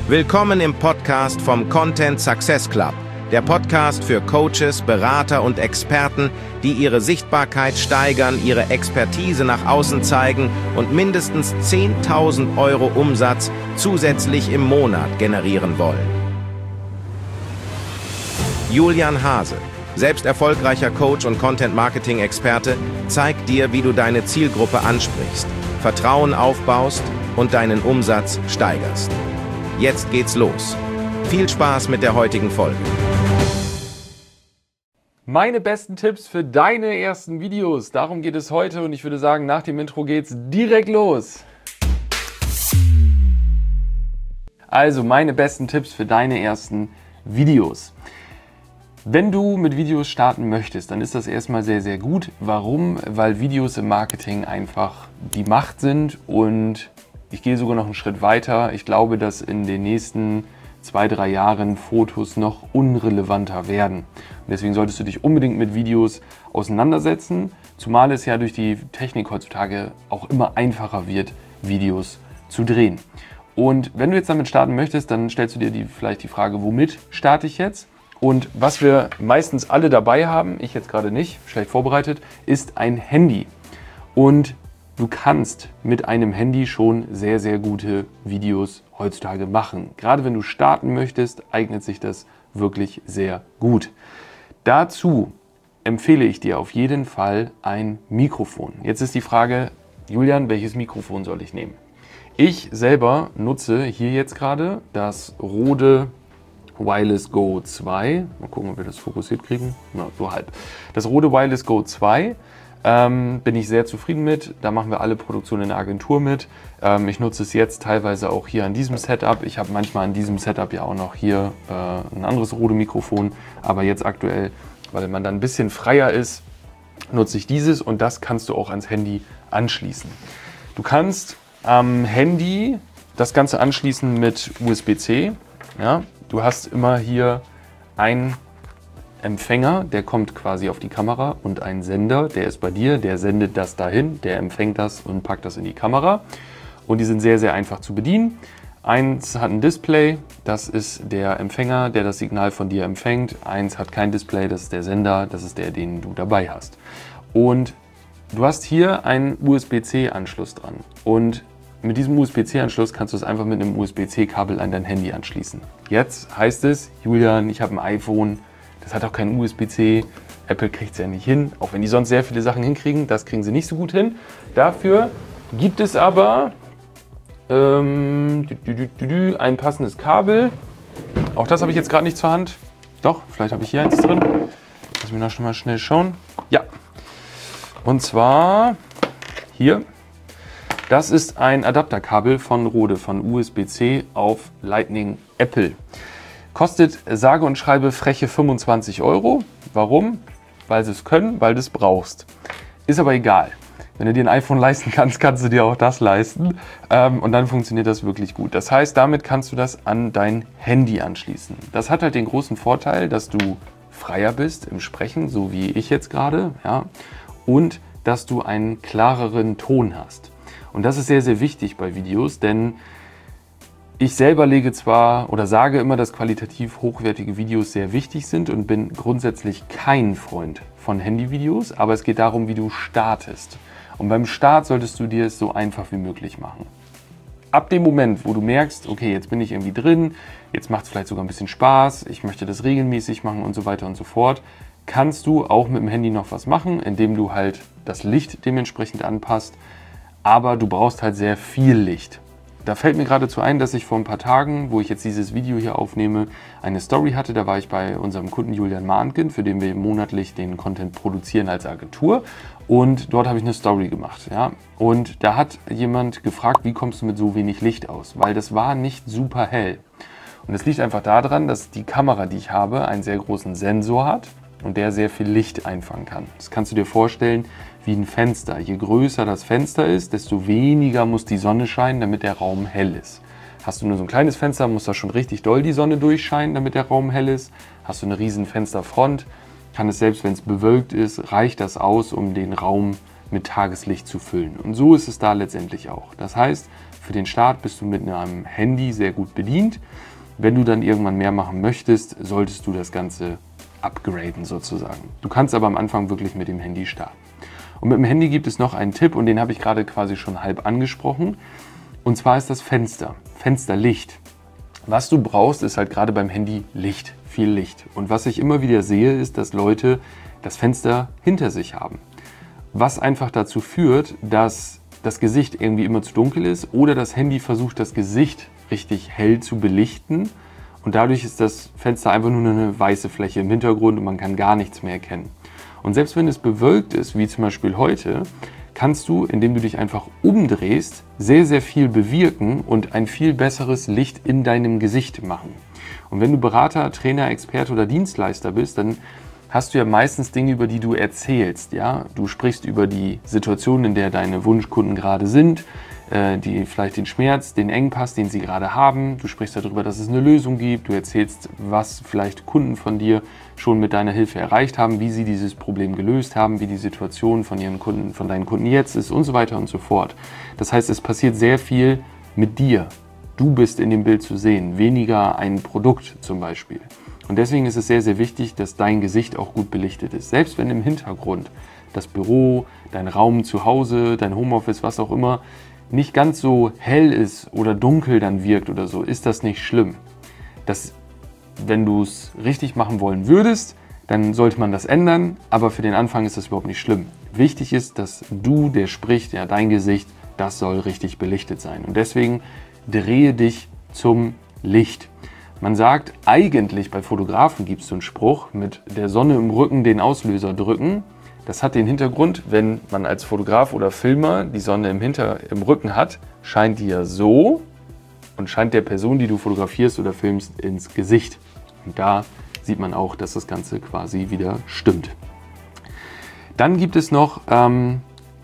Willkommen im Podcast vom Content Success Club, der Podcast für Coaches, Berater und Experten, die ihre Sichtbarkeit steigern, ihre Expertise nach außen zeigen und mindestens 10.000 Euro Umsatz zusätzlich im Monat generieren wollen. Julian Hase, selbst erfolgreicher Coach und Content-Marketing-Experte, zeigt dir, wie du deine Zielgruppe ansprichst, Vertrauen aufbaust und deinen Umsatz steigerst. Jetzt geht's los. Viel Spaß mit der heutigen Folge. Meine besten Tipps für deine ersten Videos. Darum geht es heute und ich würde sagen, nach dem Intro geht's direkt los. Also meine besten Tipps für deine ersten Videos. Wenn du mit Videos starten möchtest, dann ist das erstmal sehr, sehr gut. Warum? Weil Videos im Marketing einfach die Macht sind und ich gehe sogar noch einen Schritt weiter. Ich glaube, dass in den nächsten 2-3 Jahren Fotos noch unrelevanter werden. Und deswegen solltest du dich unbedingt mit Videos auseinandersetzen, zumal es ja durch die Technik heutzutage auch immer einfacher wird, Videos zu drehen. Und wenn du jetzt damit starten möchtest, dann stellst du dir vielleicht die Frage, womit starte ich jetzt? Und was wir meistens alle dabei haben, ich jetzt gerade nicht, schlecht vorbereitet, ist ein Handy. Und du kannst mit einem Handy schon sehr, sehr gute Videos heutzutage machen. Gerade wenn du starten möchtest, eignet sich das wirklich sehr gut. Dazu empfehle ich dir auf jeden Fall ein Mikrofon. Jetzt ist die Frage, Julian, welches Mikrofon soll ich nehmen? Ich selber nutze hier jetzt gerade das Rode Wireless Go 2. Mal gucken, ob wir das fokussiert kriegen. Na, so halb. Das Rode Wireless Go 2. Bin ich sehr zufrieden mit. Da machen wir alle Produktionen in der Agentur mit. Ich nutze es jetzt teilweise auch hier an diesem Setup. Ich habe manchmal an diesem Setup ja auch noch hier ein anderes Rode-Mikrofon. Aber jetzt aktuell, weil man dann ein bisschen freier ist, nutze ich dieses und das kannst du auch ans Handy anschließen. Du kannst am Handy das Ganze anschließen mit USB-C. Ja? Du hast immer hier ein Empfänger, der kommt quasi auf die Kamera und ein Sender, der ist bei dir, der sendet das dahin, der empfängt das und packt das in die Kamera. Und die sind sehr, sehr einfach zu bedienen. Eins hat ein Display, das ist der Empfänger, der das Signal von dir empfängt. Eins hat kein Display, das ist der Sender, das ist der, den du dabei hast. Und du hast hier einen USB-C-Anschluss dran. Und mit diesem USB-C-Anschluss kannst du es einfach mit einem USB-C-Kabel an dein Handy anschließen. Jetzt heißt es, Julian, ich habe ein iPhone, das hat auch kein USB-C. Apple kriegt es ja nicht hin, auch wenn die sonst sehr viele Sachen hinkriegen. Das kriegen sie nicht so gut hin. Dafür gibt es aber ein passendes Kabel. Auch das habe ich jetzt gerade nicht zur Hand. Doch, vielleicht habe ich hier eins drin. Lass mich noch schon mal schnell schauen. Ja, und zwar hier. Das ist ein Adapterkabel von Rode, von USB-C auf Lightning Apple. Kostet sage und schreibe freche 25 Euro. Warum? Weil sie es können, weil du es brauchst. Ist aber egal. Wenn du dir ein iPhone leisten kannst, kannst du dir auch das leisten. Und dann funktioniert das wirklich gut. Das heißt, damit kannst du das an dein Handy anschließen. Das hat halt den großen Vorteil, dass du freier bist im Sprechen, so wie ich jetzt gerade. Ja, und dass du einen klareren Ton hast. Und das ist sehr, sehr wichtig bei Videos, denn ich selber lege zwar oder sage immer, dass qualitativ hochwertige Videos sehr wichtig sind und bin grundsätzlich kein Freund von Handyvideos, aber es geht darum, wie du startest. Und beim Start solltest du dir es so einfach wie möglich machen. Ab dem Moment, wo du merkst, okay, jetzt bin ich irgendwie drin, jetzt macht es vielleicht sogar ein bisschen Spaß, ich möchte das regelmäßig machen und so weiter und so fort, kannst du auch mit dem Handy noch was machen, indem du halt das Licht dementsprechend anpasst, aber du brauchst halt sehr viel Licht. Da fällt mir geradezu ein, dass ich vor ein paar Tagen, wo ich jetzt dieses Video hier aufnehme, eine Story hatte. Da war ich bei unserem Kunden Julian Mahnken, für den wir monatlich den Content produzieren als Agentur. Und dort habe ich eine Story gemacht. Ja? Und da hat jemand gefragt, wie kommst du mit so wenig Licht aus? Weil das war nicht super hell. Und das liegt einfach daran, dass die Kamera, die ich habe, einen sehr großen Sensor hat und der sehr viel Licht einfangen kann. Das kannst du dir vorstellen wie ein Fenster. Je größer das Fenster ist, desto weniger muss die Sonne scheinen, damit der Raum hell ist. Hast du nur so ein kleines Fenster, muss da schon richtig doll die Sonne durchscheinen, damit der Raum hell ist. Hast du eine riesen Fensterfront, kann es selbst, wenn es bewölkt ist, reicht das aus, um den Raum mit Tageslicht zu füllen. Und so ist es da letztendlich auch. Das heißt, für den Start bist du mit einem Handy sehr gut bedient. Wenn du dann irgendwann mehr machen möchtest, solltest du das Ganze upgraden sozusagen. Du kannst aber am Anfang wirklich mit dem Handy starten. Und mit dem Handy gibt es noch einen Tipp und den habe ich gerade quasi schon halb angesprochen. Und zwar ist das Fenster, Fensterlicht. Was du brauchst, ist halt gerade beim Handy Licht, viel Licht. Und was ich immer wieder sehe, ist, dass Leute das Fenster hinter sich haben. Was einfach dazu führt, dass das Gesicht irgendwie immer zu dunkel ist oder das Handy versucht, das Gesicht richtig hell zu belichten. Und dadurch ist das Fenster einfach nur eine weiße Fläche im Hintergrund und man kann gar nichts mehr erkennen. Und selbst wenn es bewölkt ist, wie zum Beispiel heute, kannst du, indem du dich einfach umdrehst, sehr, sehr viel bewirken und ein viel besseres Licht in deinem Gesicht machen. Und wenn du Berater, Trainer, Experte oder Dienstleister bist, dann hast du ja meistens Dinge, über die du erzählst. Ja? Du sprichst über die Situation, in der deine Wunschkunden gerade sind, die vielleicht den Schmerz, den Engpass, den sie gerade haben. Du sprichst darüber, dass es eine Lösung gibt. Du erzählst, was vielleicht Kunden von dir schon mit deiner Hilfe erreicht haben, wie sie dieses Problem gelöst haben, wie die Situation von ihren Kunden, von deinen Kunden jetzt ist und so weiter und so fort. Das heißt, es passiert sehr viel mit dir. Du bist in dem Bild zu sehen, weniger ein Produkt zum Beispiel. Und deswegen ist es sehr, sehr wichtig, dass dein Gesicht auch gut belichtet ist. Selbst wenn im Hintergrund das Büro, dein Raum zu Hause, dein Homeoffice, was auch immer, nicht ganz so hell ist oder dunkel dann wirkt oder so, ist das nicht schlimm. Wenn du es richtig machen wollen würdest, dann sollte man das ändern, aber für den Anfang ist das überhaupt nicht schlimm. Wichtig ist, dass du, der spricht, ja, dein Gesicht, das soll richtig belichtet sein. Und deswegen drehe dich zum Licht. Man sagt eigentlich, bei Fotografen gibt es so einen Spruch, mit der Sonne im Rücken den Auslöser drücken. Das hat den Hintergrund, wenn man als Fotograf oder Filmer die Sonne im Rücken hat, scheint die ja so und scheint der Person, die du fotografierst oder filmst, ins Gesicht. Und da sieht man auch, dass das Ganze quasi wieder stimmt. Dann gibt es noch, in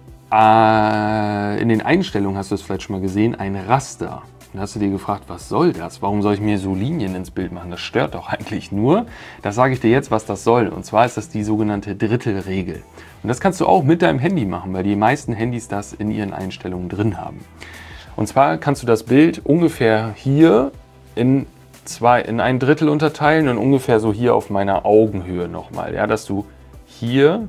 den Einstellungen hast du es vielleicht schon mal gesehen, ein Raster. Dann hast du dir gefragt, was soll das? Warum soll ich mir so Linien ins Bild machen? Das stört doch eigentlich nur. Das sage ich dir jetzt, was das soll. Und zwar ist das die sogenannte Drittelregel. Und das kannst du auch mit deinem Handy machen, weil die meisten Handys das in ihren Einstellungen drin haben. Und zwar kannst du das Bild ungefähr hier in ein Drittel unterteilen und ungefähr so hier auf meiner Augenhöhe nochmal. Ja, dass du hier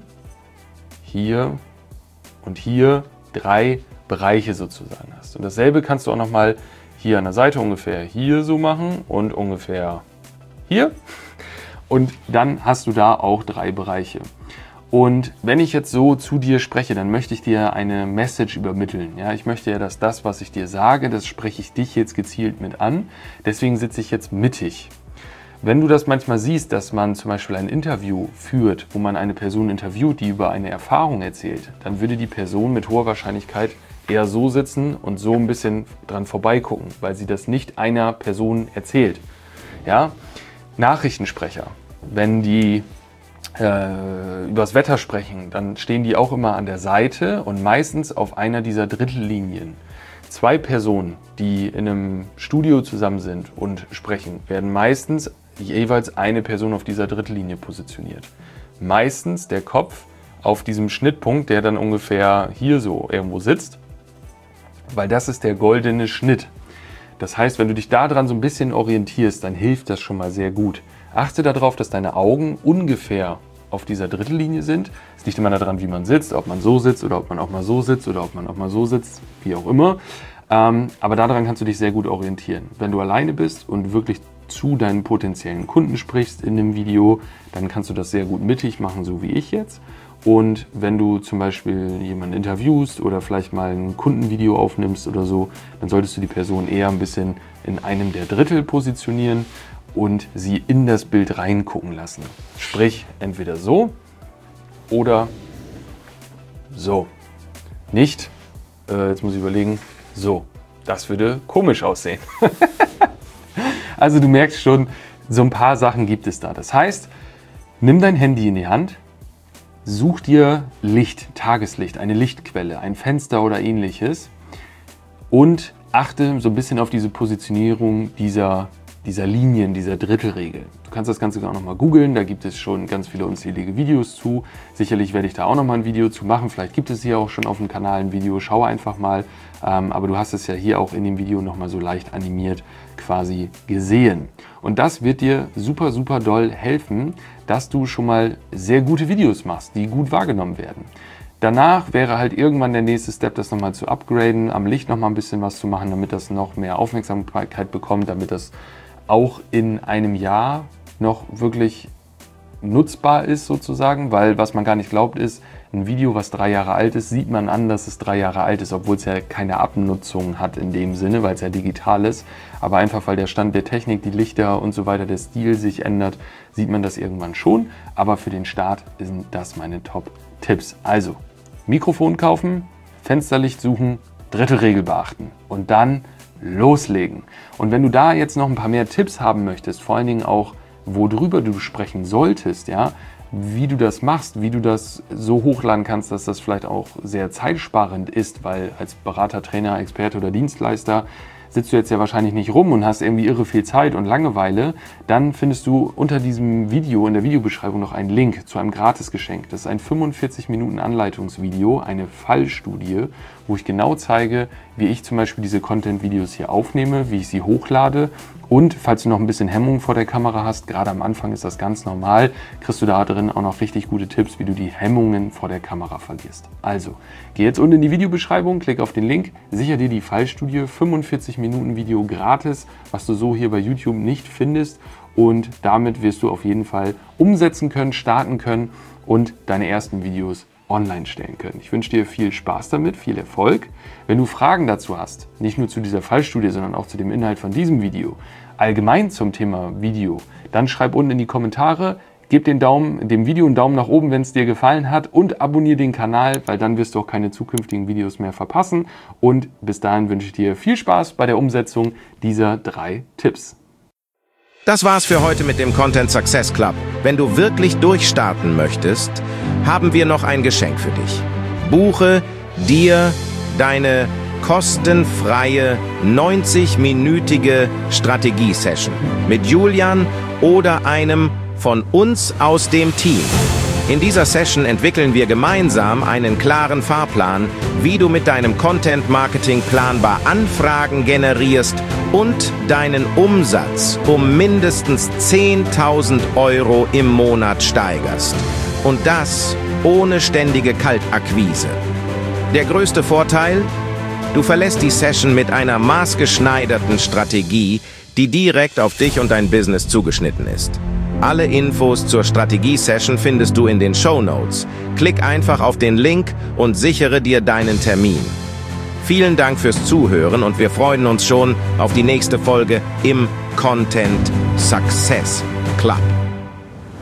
und hier 3 Bereiche sozusagen hast. Und dasselbe kannst du auch nochmal hier an der Seite ungefähr hier so machen und ungefähr hier. Und dann hast du da auch 3 Bereiche. Und wenn ich jetzt so zu dir spreche, dann möchte ich dir eine Message übermitteln. Ja, ich möchte ja, dass das, was ich dir sage, das spreche ich dich jetzt gezielt mit an. Deswegen sitze ich jetzt mittig. Wenn du das manchmal siehst, dass man zum Beispiel ein Interview führt, wo man eine Person interviewt, die über eine Erfahrung erzählt, dann würde die Person mit hoher Wahrscheinlichkeit eher so sitzen und so ein bisschen dran vorbeigucken, weil sie das nicht einer Person erzählt. Ja? Nachrichtensprecher, wenn die übers Wetter sprechen, dann stehen die auch immer an der Seite und meistens auf einer dieser Drittellinien. 2 Personen, die in einem Studio zusammen sind und sprechen, werden meistens jeweils eine Person auf dieser Drittellinie positioniert. Meistens der Kopf auf diesem Schnittpunkt, der dann ungefähr hier so irgendwo sitzt, weil das ist der goldene Schnitt. Das heißt, wenn du dich daran so ein bisschen orientierst, dann hilft das schon mal sehr gut. Achte darauf, dass deine Augen ungefähr auf dieser Drittellinie sind. Es liegt immer daran, wie man sitzt, ob man so sitzt oder ob man auch mal so sitzt oder ob man auch mal so sitzt, wie auch immer. Aber daran kannst du dich sehr gut orientieren. Wenn du alleine bist und wirklich zu deinen potenziellen Kunden sprichst in dem Video, dann kannst du das sehr gut mittig machen, so wie ich jetzt. Und wenn du zum Beispiel jemanden interviewst oder vielleicht mal ein Kundenvideo aufnimmst oder so, dann solltest du die Person eher ein bisschen in einem der Drittel positionieren und sie in das Bild reingucken lassen. Sprich, entweder so oder so. Nicht, jetzt muss ich überlegen, so. Das würde komisch aussehen. Also du merkst schon, so ein paar Sachen gibt es da. Das heißt, nimm dein Handy in die Hand, such dir Licht, Tageslicht, eine Lichtquelle, ein Fenster oder ähnliches und achte so ein bisschen auf diese Positionierung dieser dieser Linien, dieser Drittelregel. Du kannst das Ganze auch nochmal googeln, da gibt es schon ganz viele unzählige Videos zu. Sicherlich werde ich da auch nochmal ein Video zu machen, vielleicht gibt es hier auch schon auf dem Kanal ein Video, schau einfach mal. Aber du hast es ja hier auch in dem Video nochmal so leicht animiert quasi gesehen. Und das wird dir super, super doll helfen, dass du schon mal sehr gute Videos machst, die gut wahrgenommen werden. Danach wäre halt irgendwann der nächste Step, das nochmal zu upgraden, am Licht nochmal ein bisschen was zu machen, damit das noch mehr Aufmerksamkeit bekommt, damit das auch in einem Jahr noch wirklich nutzbar ist sozusagen, weil was man gar nicht glaubt ist, ein Video, was 3 Jahre alt ist, sieht man an, dass es 3 Jahre alt ist, obwohl es ja keine Abnutzung hat in dem Sinne, weil es ja digital ist. Aber einfach, weil der Stand der Technik, die Lichter und so weiter, der Stil sich ändert, sieht man das irgendwann schon. Aber für den Start sind das meine Top-Tipps. Also, Mikrofon kaufen, Fensterlicht suchen, Drittelregel beachten und dann loslegen. Und wenn du da jetzt noch ein paar mehr Tipps haben möchtest, vor allen Dingen auch, worüber du sprechen solltest, ja, wie du das machst, wie du das so hochladen kannst, dass das vielleicht auch sehr zeitsparend ist, weil als Berater, Trainer, Experte oder Dienstleister sitzt du jetzt ja wahrscheinlich nicht rum und hast irgendwie irre viel Zeit und Langeweile, dann findest du unter diesem Video in der Videobeschreibung noch einen Link zu einem Gratisgeschenk. Das ist ein 45 Minuten Anleitungsvideo, eine Fallstudie, wo ich genau zeige, wie ich zum Beispiel diese Content-Videos hier aufnehme, wie ich sie hochlade. Und falls du noch ein bisschen Hemmung vor der Kamera hast, gerade am Anfang ist das ganz normal, kriegst du da drin auch noch richtig gute Tipps, wie du die Hemmungen vor der Kamera verlierst. Also, geh jetzt unten in die Videobeschreibung, klick auf den Link, sicher dir die Fallstudie, 45 Minuten Video gratis, was du so hier bei YouTube nicht findest. Und damit wirst du auf jeden Fall umsetzen können, starten können und deine ersten Videos online stellen können. Ich wünsche dir viel Spaß damit, viel Erfolg. Wenn du Fragen dazu hast, nicht nur zu dieser Fallstudie, sondern auch zu dem Inhalt von diesem Video, allgemein zum Thema Video, dann schreib unten in die Kommentare, gib dem Video einen Daumen nach oben, wenn es dir gefallen hat und abonniere den Kanal, weil dann wirst du auch keine zukünftigen Videos mehr verpassen. Und bis dahin wünsche ich dir viel Spaß bei der Umsetzung dieser 3 Tipps. Das war's für heute mit dem Content Success Club. Wenn du wirklich durchstarten möchtest, haben wir noch ein Geschenk für dich. Buche dir deine kostenfreie 90-minütige Strategie-Session mit Julian oder einem von uns aus dem Team. In dieser Session entwickeln wir gemeinsam einen klaren Fahrplan, wie du mit deinem Content-Marketing planbar Anfragen generierst und deinen Umsatz um mindestens 10.000 € im Monat steigerst. Und das ohne ständige Kaltakquise. Der größte Vorteil? Du verlässt die Session mit einer maßgeschneiderten Strategie, die direkt auf dich und dein Business zugeschnitten ist. Alle Infos zur Strategie-Session findest du in den Shownotes. Klick einfach auf den Link und sichere dir deinen Termin. Vielen Dank fürs Zuhören und wir freuen uns schon auf die nächste Folge im Content Success Club.